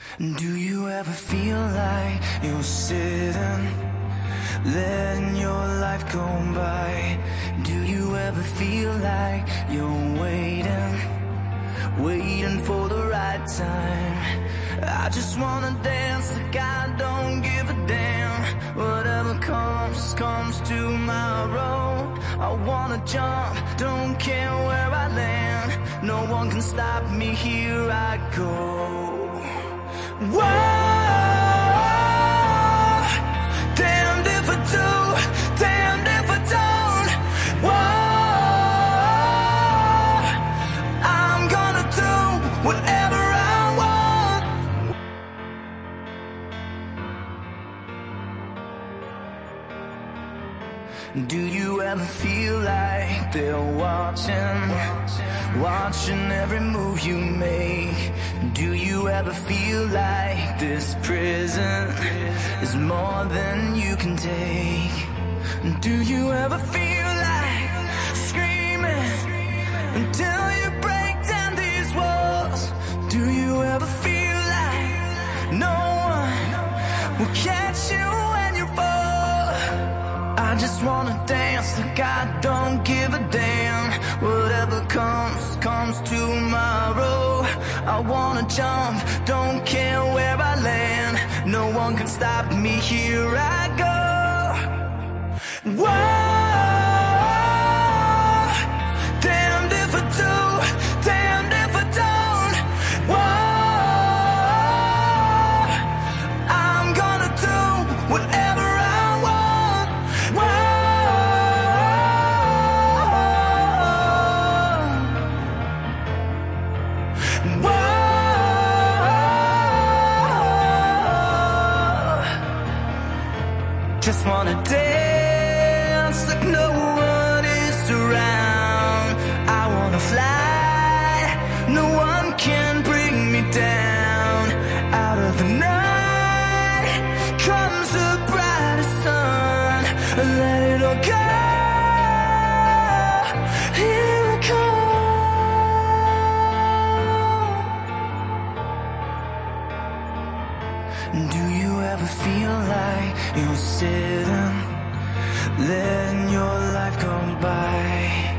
Do you ever feel like you're sitting, letting your life go by? Do you ever feel like you're waiting for the right time? I just wanna dance like I don't give a damn. Whatever comes tomorrow. I wanna jump, don't care where I land. No one can stop me, here I go. Whoa, damned if I do, damned if I don't. Whoa, I'm gonna do whatever I want. Do you ever feel like they're watching every move you make? Do you ever feel like this prison is more than you can take? Do you ever feel like screaming until you break down these walls? Do you ever feel like no one will catch you when you fall? I just wanna dance like I don't give a damn. Whatever comes tomorrow. I wanna jump, don't care where I land. No one can stop me, here I go. Whoa, damned if I do, damned if I don't. Whoa, I'm gonna do whatever I want. Whoa, just wanna dance like no one is around. I wanna fly, no one can bring me down. Out of the night comes a brighter sun. Let it all go, here I come. Do you ever feel like you're sitting, letting your life go by?